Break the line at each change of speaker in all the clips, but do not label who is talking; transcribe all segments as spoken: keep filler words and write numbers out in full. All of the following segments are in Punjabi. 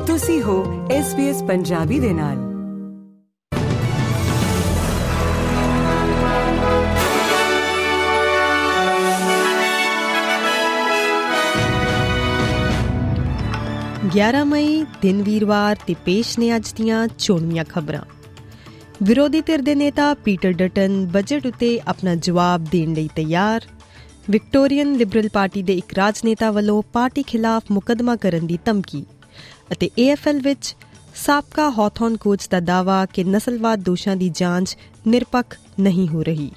ਤੁਸੀਂ ਹੋ ਐਸ ਬੀ ਐਸ ਪੰਜਾਬੀ ਦੇ ਨਾਲ।
ਗਿਆਰਾਂ ਮਈ ਦਿਨ ਵੀਰਵਾਰ ਤੇ ਪੇਸ਼ ਨੇ ਅੱਜ ਦੀਆਂ ਚੋਣਵੀਆਂ ਖਬਰਾਂ। ਵਿਰੋਧੀ ਧਿਰ ਦੇ ਨੇਤਾ ਪੀਟਰ ਡਟਨ ਬਜਟ ਉੱਤੇ ਆਪਣਾ ਜਵਾਬ ਦੇਣ ਲਈ ਤਿਆਰ। ਵਿਕਟੋਰੀਅਨ ਲਿਬਰਲ ਪਾਰਟੀ ਦੇ ਇੱਕ ਰਾਜਨੇਤਾ ਵੱਲੋਂ ਪਾਰਟੀ ਖਿਲਾਫ ਮੁਕੱਦਮਾ ਕਰਨ ਦੀ ਧਮਕੀ। ਅਤੇ ਏ ਐਫ ਐਲ ਵਿੱਚ ਸਾਬਕਾ ਹੌਥੌਨ ਕੋਚ ਦਾ ਦਾਅਵਾ ਕਿ ਨਸਲਵਾਦ ਦੋਸ਼ਾਂ ਦੀ ਜਾਂਚ ਨਿਰਪੱਖ ਨਹੀਂ ਹੋ ਰਹੀ।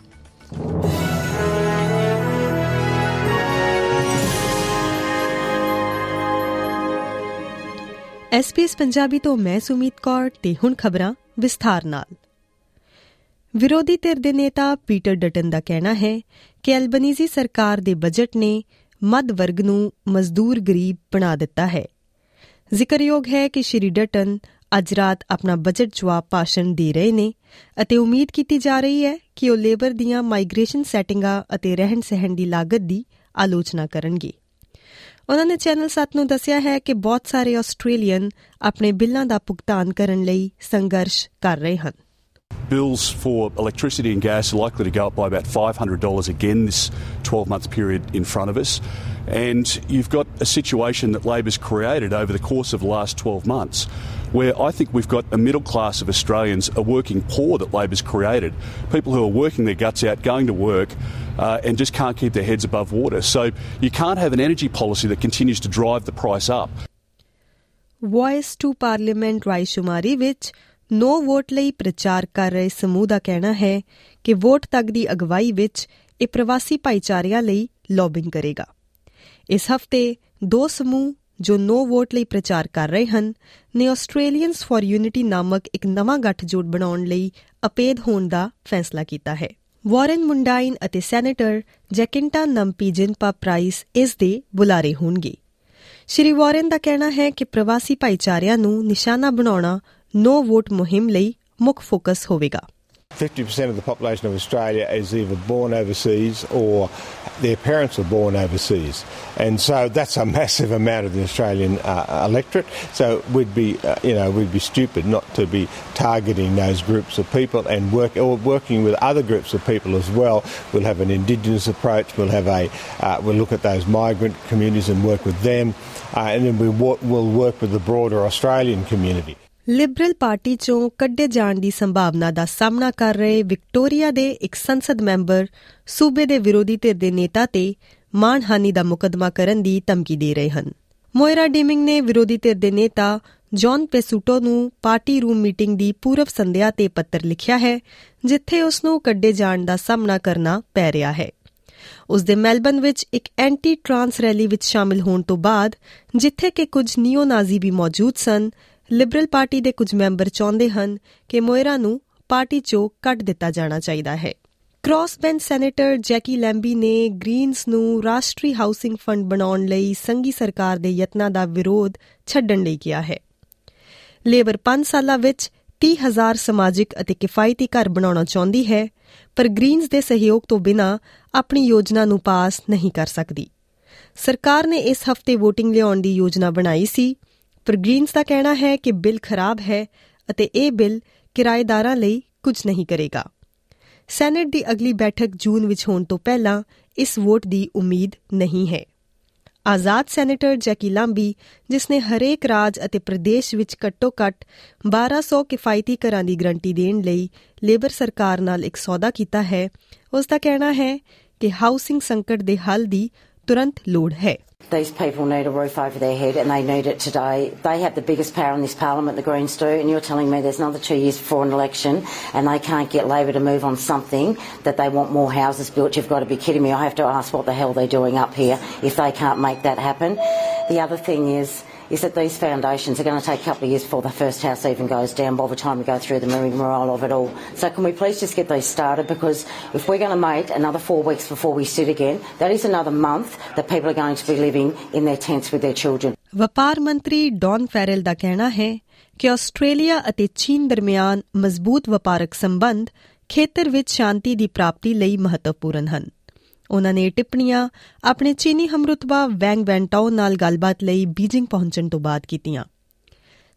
ਐਸ ਬੀ ਐਸ ਪੰਜਾਬੀ ਤੋਂ ਮੈਂ ਸੁਮੀਤ ਕੌਰ ਤੇ ਹੁਣ ਖਬਰਾਂ ਵਿਸਥਾਰ ਨਾਲ। ਵਿਰੋਧੀ ਧਿਰ ਦੇ ਨੇਤਾ ਪੀਟਰ ਡਟਨ ਦਾ ਕਹਿਣਾ ਹੈ ਕਿ ਐਲਬਨੀਜ਼ੀ ਸਰਕਾਰ ਦੇ ਬਜਟ ਨੇ ਮੱਧ ਵਰਗ ਨੂੰ ਮਜ਼ਦੂਰ ਗਰੀਬ ਬਣਾ ਦਿੱਤਾ ਹੈ। ਜ਼ਿਕਰਯੋਗ ਹੈ ਕਿ ਸ਼੍ਰੀ ਡਟਨ ਅੱਜ ਰਾਤ ਆਪਣਾ ਬਜਟ ਜਵਾਬ ਭਾਸ਼ਣ ਦੇ ਰਹੇ ਨੇ ਅਤੇ ਉਮੀਦ ਕੀਤੀ ਜਾ ਰਹੀ ਹੈ ਕਿ ਉਹ ਲੇਬਰ ਦੀਆਂ ਮਾਈਗ੍ਰੇਸ਼ਨ ਸੈਟਿੰਗਾਂ ਅਤੇ ਰਹਿਣ ਸਹਿਣ ਦੀ ਲਾਗਤ ਦੀ ਆਲੋਚਨਾ ਕਰਨਗੇ। ਉਨ੍ਹਾਂ ਨੇ ਚੈਨਲ ਸੱਤ ਨੂੰ ਦੱਸਿਆ ਹੈ ਕਿ ਬਹੁਤ ਸਾਰੇ ਆਸਟ੍ਰੇਲੀਅਨ ਆਪਣੇ ਬਿੱਲਾਂ ਦਾ ਭੁਗਤਾਨ ਕਰਨ ਲਈ ਸੰਘਰਸ਼ ਕਰ ਰਹੇ ਹਨ।
Bills for electricity and gas are likely to go up by about five hundred dollars again this twelve-month period in front of us. And you've got a situation that Labor's created over the course of the last twelve months where I think we've got a middle class of Australians, a working poor that Labor's created, people who are working their guts out, going to work uh, and just can't keep their heads above water. So you can't have an energy policy that continues to drive the price up.
Voice to Parliament ਰਾਏਸ਼ੁਮਾਰੀ ਵਿੱਚ ਨੋ ਵੋਟ ਲਈ ਪ੍ਰਚਾਰ ਕਰ ਰਹੇ ਸਮੂਹ ਦਾ ਕਹਿਣਾ ਹੈ ਕਿ ਵੋਟ ਤੱਕ ਦੀ ਅਗਵਾਈ ਵਿੱਚ ਇਹ ਪ੍ਰਵਾਸੀ ਭਾਈਚਾਰਿਆਂ ਲਈ ਲੌਬਿੰਗ ਕਰੇਗਾ। ਇਸ ਹਫ਼ਤੇ ਦੋ ਸਮੂਹ ਜੋ ਨੋ ਵੋਟ ਲਈ ਪ੍ਰਚਾਰ ਕਰ ਰਹੇ ਹਨ ਨੇ ਆਸਟ੍ਰੇਲੀਅਨਸ ਫਾਰ ਯੂਨਿਟੀ ਨਾਮਕ ਇੱਕ ਨਵਾਂ ਗੱਠਜੋੜ ਬਣਾਉਣ ਲਈ ਅਪੇਧ ਹੋਣ ਦਾ ਫੈਸਲਾ ਕੀਤਾ ਹੈ। ਵਾਰਨ ਮੁੰਡਾਈਨ ਅਤੇ ਸੈਨੇਟਰ ਜੈਕਿੰਟਾ ਨੰਪੀ ਜਿਨਪਾ ਪ੍ਰਾਈਸ ਇਸ ਦੇ ਬੁਲਾਰੇ ਹੋਣਗੇ। ਸ਼੍ਰੀ ਵਾਰਨ ਦਾ ਕਹਿਣਾ ਹੈ ਕਿ ਪ੍ਰਵਾਸੀ ਭਾਈਚਾਰਿਆਂ ਨੂੰ ਨਿਸ਼ਾਨਾ ਬਣਾਉਣਾ ਨੋ ਵੋਟ ਮੁਹਿੰਮ ਲਈ ਮੁੱਖ ਫੋਕਸ ਹੋਵੇਗਾ।
fifty percent of the population of Australia is either born overseas or their parents were born overseas. And so that's a massive amount of the Australian uh, electorate. So we'd be, uh, you know, we'd be stupid not to be targeting those groups of people and work, or working with other groups of people as well. We'll have an Indigenous approach. We'll have a, uh, we'll look at those migrant communities and work with them. Uh, and then we wo- we'll work with the broader Australian community.
Liberal party ਚੋਂ ਕੱਢੇ ਜਾਣ ਦੀ ਸੰਭਾਵਨਾ ਦਾ ਸਾਹਮਣਾ ਕਰ ਰਹੇ ਵਿਕਟੋਰੀਆ ਦੇ ਇੱਕ ਸੰਸਦ ਮੈਂਬਰ ਸੂਬੇ ਦੇ ਵਿਰੋਧੀ ਧਿਰ ਦੇ ਨੇਤਾ ਤੇ ਮਾਣਹਾਨੀ ਦਾ ਮੁਕੱਦਮਾ ਕਰਨ ਦੀ ਧਮਕੀ ਦੇ ਰਹੇ ਹਨ। ਮੋਇਰਾ ਡੀਮਿੰਗ ਨੇ ਵਿਰੋਧੀ ਧਿਰ ਦੇ ਨੇਤਾ ਜੌਨ ਪੈਸੂਟੋ ਨੂੰ ਪਾਰਟੀ ਰੂਮ ਮੀਟਿੰਗ ਦੀ ਪੂਰਵ ਸੰਧਿਆ ਤੇ ਪੱਤਰ ਲਿਖਿਆ ਹੈ ਜਿੱਥੇ ਉਸ ਨੂੰ ਕੱਢੇ ਜਾਣ ਦਾ ਸਾਹਮਣਾ ਕਰਨਾ ਪੈ ਰਿਹਾ ਹੈ। ਉਸ ਦੇ ਮੈਲਬਨ ਵਿੱਚ ਇੱਕ ਐਂਟੀ ਟਰਾਂਸ ਰੈਲੀ ਵਿੱਚ ਸ਼ਾਮਿਲ ਹੋਣ ਤੋਂ ਬਾਅਦ ਜਿੱਥੇ ਕਿ ਕੁਝ ਨਿਓ ਨਾਜ਼ੀ ਵੀ ਮੌਜੂਦ ਸਨ, ਲਿਬਰਲ ਪਾਰਟੀ ਦੇ ਕੁਝ ਮੈਂਬਰ ਚਾਹੁੰਦੇ ਹਨ ਕਿ ਮੋਇਰਾ ਨੂੰ ਪਾਰਟੀ ਚੋਂ ਕੱਢ ਦਿੱਤਾ ਜਾਣਾ ਚਾਹੀਦਾ ਹੈ। Cross bench senator Jacqui Lambie ਨੇ ਗ੍ਰੀਨਜ਼ ਨੂੰ ਰਾਸ਼ਟਰੀ ਹਾਊਸਿੰਗ ਫੰਡ ਬਣਾਉਣ ਲਈ ਸੰਘੀ ਸਰਕਾਰ ਦੇ ਯਤਨਾਂ ਦਾ ਵਿਰੋਧ ਛੱਡਣ ਲਈ ਕਿਹਾ ਹੈ। ਲੇਬਰ ਪੰਜ ਸਾਲਾਂ ਵਿੱਚ ਤੀਹ ਹਜ਼ਾਰ ਸਮਾਜਿਕ ਅਤੇ ਕਿਫਾਇਤੀ ਘਰ ਬਣਾਉਣਾ ਚਾਹੁੰਦੀ ਹੈ ਪਰ ਗ੍ਰੀਨਜ਼ ਦੇ ਸਹਿਯੋਗ ਤੋਂ ਬਿਨਾਂ ਆਪਣੀ ਯੋਜਨਾ ਨੂੰ ਪਾਸ ਨਹੀਂ ਕਰ ਸਕਦੀ। ਸਰਕਾਰ ਨੇ ਇਸ ਹਫ਼ਤੇ ਵੋਟਿੰਗ ਲਿਆਉਣ ਦੀ ਯੋਜਨਾ ਬਣਾਈ ਸੀ ਪਰ ਗ੍ਰੀਨਜ਼ ਦਾ ਕਹਿਣਾ ਹੈ ਕਿ ਬਿੱਲ ਖਰਾਬ ਹੈ ਅਤੇ ਇਹ ਬਿੱਲ ਕਿਰਾਏਦਾਰਾਂ ਲਈ ਕੁਝ ਨਹੀਂ ਕਰੇਗਾ। ਸੈਨੇਟ ਦੀ ਅਗਲੀ ਬੈਠਕ ਜੂਨ ਵਿੱਚ ਹੋਣ ਤੋਂ ਪਹਿਲਾਂ ਇਸ ਵੋਟ ਦੀ ਉਮੀਦ ਨਹੀਂ ਹੈ। ਆਜ਼ਾਦ ਸੈਨੇਟਰ ਜੈਕੀ ਲਾਂਬੀ, ਜਿਸ ਨੇ ਹਰੇਕ ਰਾਜ ਅਤੇ ਪ੍ਰਦੇਸ਼ ਵਿੱਚ ਘੱਟੋ ਘੱਟ ਬਾਰਾਂ ਸੌ ਕਿਫਾਇਤੀ ਘਰਾਂ ਦੀ ਗਰੰਟੀ ਦੇਣ ਲਈ ਲੇਬਰ ਸਰਕਾਰ ਨਾਲ ਇੱਕ ਸੌਦਾ ਕੀਤਾ ਹੈ, ਉਸ ਦਾ ਕਹਿਣਾ ਹੈ ਕਿ ਹਾਊਸਿੰਗ ਸੰਕਟ ਦੇ ਹੱਲ ਦੀ ਤੁਰੰਤ ਲੋੜ ਹੈ।
These people need a roof over their head and they need it today. They have the biggest power in this parliament, the Greens do, and you're telling me there's another two years before an election and they can't get Labor to move on something that they want more houses built. You've got to be kidding me. I have to ask what the hell they're doing up here if they can't make that happen. The other thing is is that these foundations are going to take a couple of years before the first house even goes down by the time we go through the rigmarole of it all. So can we please just get these started, because if we're going to wait another four weeks before we sit again, that is another month that people are going to be living in their tents with their children.
ਵਪਾਰ ਮੰਤਰੀ ਡੌਨ ਫੈਰਲ ਦਾ ਕਹਿਣਾ ਹੈ ਕਿ ਆਸਟ੍ਰੇਲੀਆ ਅਤੇ ਚੀਨ ਦਰਮਿਆਨ ਮਜ਼ਬੂਤ ਵਪਾਰਕ ਸੰਬੰਧ ਖੇਤਰ ਵਿੱਚ ਸ਼ਾਂਤੀ ਦੀ ਪ੍ਰਾਪਤੀ ਲਈ ਮਹੱਤਵਪੂਰਨ ਹਨ। ਉਨ੍ਹਾਂ ਨੇ ਟਿੱਪਣੀਆਂ ਆਪਣੇ ਚੀਨੀ ਹਮਰੁਤਬਾ ਵੈਂਗ ਵੈਂਟਾਓ ਨਾਲ ਗੱਲਬਾਤ ਲਈ ਬੀਜਿੰਗ ਪਹੁੰਚਣ ਤੋਂ ਬਾਅਦ ਕੀਤੀਆਂ।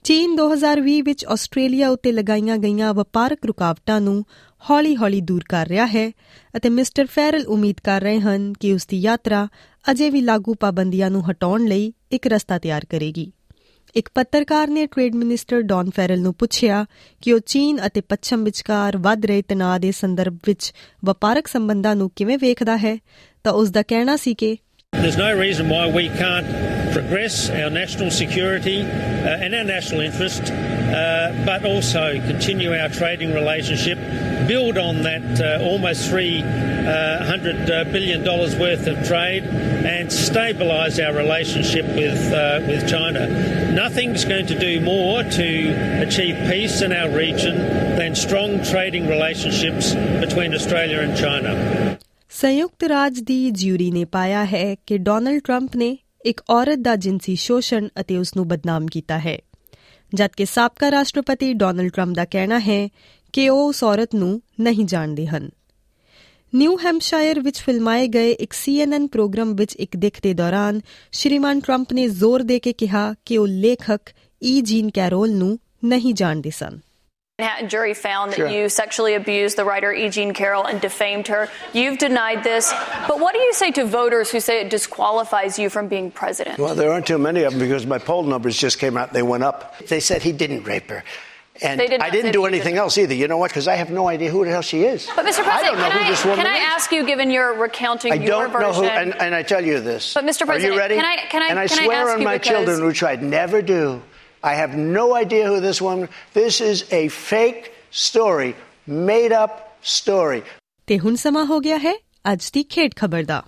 ਚੀਨ ਦੋ ਹਜ਼ਾਰ ਵੀਹ ਵਿੱਚ ਆਸਟ੍ਰੇਲੀਆ ਉੱਤੇ ਲਗਾਈਆਂ ਗਈਆਂ ਵਪਾਰਕ ਰੁਕਾਵਟਾਂ ਨੂੰ ਹੌਲੀ-ਹੌਲੀ ਦੂਰ ਕਰ ਰਿਹਾ ਹੈ ਅਤੇ ਮਿਸਟਰ ਫੈਰਲ ਉਮੀਦ ਕਰ ਰਹੇ ਹਨ ਕਿ ਉਸ ਦੀ ਯਾਤਰਾ ਅਜੇ ਵੀ ਲਾਗੂ ਪਾਬੰਦੀਆਂ ਨੂੰ ਹਟਾਉਣ ਲਈ ਇੱਕ ਰਸਤਾ ਤਿਆਰ ਕਰੇਗੀ। ਇੱਕ ਪੱਤਰਕਾਰ ਨੇ ਟ੍ਰੇਡ ਮਿਨਿਸਟਰ ਡੌਨ ਫੈਰਲ ਨੂੰ ਪੁੱਛਿਆ ਕਿ ਉਹ ਚੀਨ ਅਤੇ ਪੱਛਮ ਵਿਚਕਾਰ ਵੱਧ ਰਹੇ ਤਣਾਅ ਦੇ ਸੰਦਰਭ ਵਿੱਚ ਵਪਾਰਕ ਸੰਬੰਧਾਂ ਨੂੰ ਕਿਵੇਂ ਵੇਖਦਾ ਹੈ ਤਾਂ ਉਸ ਦਾ ਕਹਿਣਾ ਸੀ ਕਿ
There's no reason why we can't progress our national security uh, and our national interest, uh, but also continue our trading relationship, build on that uh, almost three hundred billion dollars worth of trade, and stabilise our relationship with uh, with China. Nothing's going to do more to achieve peace in our region than strong trading relationships between Australia and China.
ਸੰਯੁਕਤ ਰਾਜ ਦੀ ਜਿਊਰੀ ਨੇ ਪਾਇਆ ਹੈ ਕਿ ਡੋਨਲਡ ਟਰੰਪ ਨੇ ਇੱਕ ਔਰਤ ਦਾ ਜਿਨਸੀ ਸ਼ੋਸ਼ਣ ਅਤੇ ਉਸ ਨੂੰ ਬਦਨਾਮ ਕੀਤਾ ਹੈ, ਜਦਕਿ ਸਾਬਕਾ ਰਾਸ਼ਟਰਪਤੀ ਡੋਨਲਡ ਟਰੰਪ ਦਾ ਕਹਿਣਾ ਹੈ ਕਿ ਉਹ ਉਸ ਔਰਤ ਨੂੰ ਨਹੀਂ ਜਾਣਦੇ ਹਨ। ਨਿਊ ਹੈਂਪਸ਼ਾਇਰ ਵਿੱਚ ਫਿਲਮਾਏ ਗਏ ਇੱਕ ਸੀ ਐਨ ਐਨ ਪ੍ਰੋਗਰਾਮ ਵਿੱਚ ਇੱਕ ਦਿੱਖ ਦੇ ਦੌਰਾਨ ਸ਼੍ਰੀਮਾਨ ਟਰੰਪ ਨੇ ਜ਼ੋਰ ਦੇ ਕੇ ਕਿਹਾ ਕਿ ਉਹ ਲੇਖਕ ਈ ਜੀਨ ਕੈਰੋਲ ਨੂੰ ਨਹੀਂ ਜਾਣਦੇ ਸਨ।
Manhattan jury found that sure. you sexually abused the writer E. Jean Carroll and defamed her. You've denied this. But what do you say to voters who say it disqualifies you from being president?
Well, there aren't too many of them because my poll numbers just came out. They went up. They said he didn't rape her. And did I didn't do anything didn't. else either. You know what? Because I have no idea who the hell she is.
But Mister President,
I don't know
can,
who
I,
this woman
can I
is.
ask you, given your recounting
I
your
don't
version...
know who, and, and I tell you this.
But Mister President,
are you ready?
Can I, can I,
and I
can
swear
I ask
on
you
my
because...
children, which I'd never do. I have no idea who this woman... This is a fake story, made up story.
ਤੇ ਹੁਣ ਸਮਾਂ ਹੋ ਗਿਆ ਹੈ ਅੱਜ ਦੀ ਖੇਡ ਖਬਰ ਦਾ।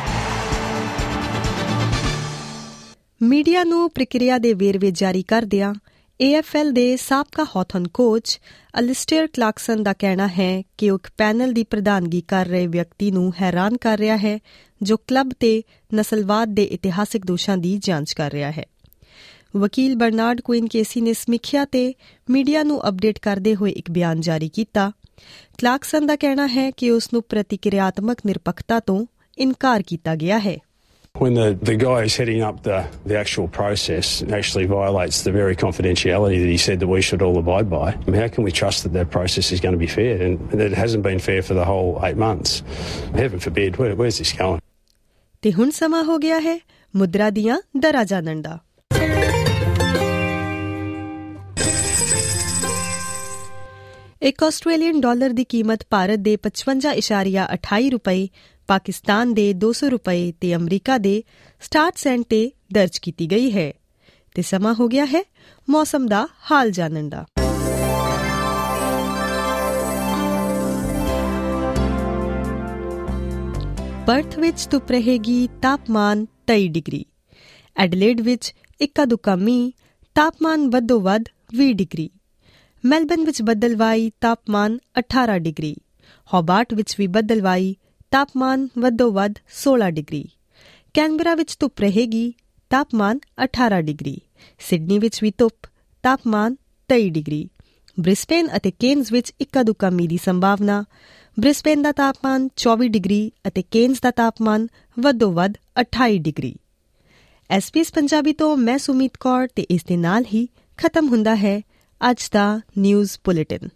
ਮੀਡੀਆ ਨੂੰ ਪ੍ਰਕਿਰਿਆ ਦੇ ਵੇਰਵੇ ਜਾਰੀ ਕਰਦਿਆਂ ਏ ਐਫ ਐਲ ਦੇ ਸਾਬਕਾ ਹੌਥਨ ਕੋਚ ਅਲਿਸਟੇਅਰ ਕਲਾਰਕਸਨ ਦਾ ਕਹਿਣਾ ਹੈ ਕਿ ਉਹ ਇੱਕ ਪੈਨਲ ਦੀ ਪ੍ਰਧਾਨਗੀ ਕਰ ਰਹੇ ਵਿਅਕਤੀ ਨੂੰ ਹੈਰਾਨ ਕਰ ਰਿਹਾ ਹੈ ਜੋ ਕਲੱਬ ਤੇ ਨਸਲਵਾਦ ਦੇ ਇਤਿਹਾਸਿਕ ਦੋਸ਼ਾਂ ਦੀ ਜਾਂਚ ਕਰ ਰਿਹਾ ਹੈ। ਵਕੀਲ ਬਰਨਾਰਡ ਕੁਇਨ ਕੇਸੀ ਨੇ ਸਮੀਖਿਆ ਤੇ ਮੀਡੀਆ ਨੂੰ ਅਪਡੇਟ ਕਰਦੇ ਹੋਏ ਇੱਕ ਬਿਆਨ ਜਾਰੀ ਕੀਤਾ। ਕਲਾਰਕਸਨ ਦਾ ਕਹਿਣਾ ਹੈ ਕਿ ਉਸ ਨੂੰ ਪ੍ਰਤੀਕਿਰਿਆਤਮਕ ਨਿਰਪੱਖਤਾ ਤੋਂ ਇਨਕਾਰ ਕੀਤਾ ਗਿਆ ਹੈ।
When the, the guy who's heading up the, the actual process actually violates the very confidentiality that he said that we should all abide by, I mean, how can we trust that that process is going to be fair and that it hasn't been fair for the whole eight months? Heaven forbid, where, where's this going?
ਤੇ ਹੁਣ ਸਮਾਂ ਹੋ ਗਿਆ ਹੈ ਮੁਦਰਾ ਦੀਆਂ ਦਰਾਂ ਜਾਣਨ ਦਾ। ਇੱਕ ਆਸਟ੍ਰੇਲੀਅਨ ਡਾਲਰ ਦੀ ਕੀਮਤ ਭਾਰਤ ਦੇ ਪਚਵੰਜਾ ਇਸ਼ਾਰੀਆ ਅਠਾਈ ਰੁਪਏ, ਪਾਕਿਸਤਾਨ ਦੇ ਦੋ ਸੌ ਰੁਪਏ ਤੇ ਅਮਰੀਕਾ ਦੇ ਸਤਾਹਠ ਸੈਂਟ ਤੇ ਦਰਜ ਕੀਤੀ ਗਈ ਹੈ। ਤੇ ਸਮਾਂ ਹੋ ਗਿਆ ਹੈ ਮੌਸਮ ਦਾ ਹਾਲ ਜਾਣਨ ਦਾ। ਪਰਥ ਵਿੱਚ ਧੁੱਪ ਰਹੇਗੀ, ਤਾਪਮਾਨ ਤੇਈ ਡਿਗਰੀ। ਐਡਲੇਡ ਵਿੱਚ ਇੱਕਾ ਦੁੱਕਾ ਮੀਂਹ, ਤਾਪਮਾਨ ਵੱਧੋ ਵੱਧ ਵੀਹ ਡਿਗਰੀ। ਮੈਲਬਨ ਵਿੱਚ ਬੱਦਲਵਾਈ, ਤਾਪਮਾਨ ਅਠਾਰਾਂ ਡਿਗਰੀ। ਹੋਬਾਰਟ ਵਿੱਚ ਵੀ ਬੱਦਲਵਾਈ, ਤਾਪਮਾਨ ਵੱਧੋ ਵੱਧ ਸੋਲਾਂ ਡਿਗਰੀ। ਕੈਨਬਰਾ ਵਿੱਚ ਧੁੱਪ ਰਹੇਗੀ, ਤਾਪਮਾਨ ਅਠਾਰਾਂ ਡਿਗਰੀ। ਸਿਡਨੀ ਵਿੱਚ ਵੀ ਧੁੱਪ, ਤਾਪਮਾਨ ਤੇਈ ਡਿਗਰੀ। ਬ੍ਰਿਸਬੇਨ ਅਤੇ ਕੇਨਜ਼ ਵਿੱਚ ਇੱਕਾ ਦੁੱਕਾ ਮੀਂਹ ਦੀ ਸੰਭਾਵਨਾ। ਬ੍ਰਿਸਬੇਨ ਦਾ ਤਾਪਮਾਨ ਚੌਵੀ ਡਿਗਰੀ ਅਤੇ ਕੇਨਜ਼ ਦਾ ਤਾਪਮਾਨ ਵੱਧੋ ਵੱਧ ਅਠਾਈ degree. S B S Punjabi ਤੋਂ ਮੈਂ ਸੁਮੀਤ ਕੌਰ ਤੇ ਇਸ ਦੇ ਨਾਲ ਹੀ ਖਤਮ ਹੁੰਦਾ ਹੈ ਅੱਜ ਦਾ ਨਿਊਜ਼ ਬੁਲੇਟਿਨ।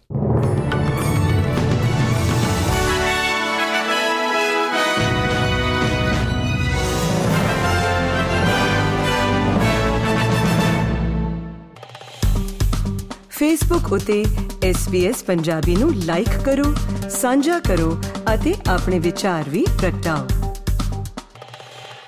ਫੇਸਬੁੱਕ ਉਤੇ ਐਸ ਬੀ ਐਸ ਪੰਜਾਬੀ ਨੂੰ ਲਾਈਕ ਕਰੋ, ਸਾਂਝਾ ਕਰੋ ਅਤੇ ਆਪਣੇ ਵਿਚਾਰ ਵੀ ਪ੍ਰਗਟਾਓ।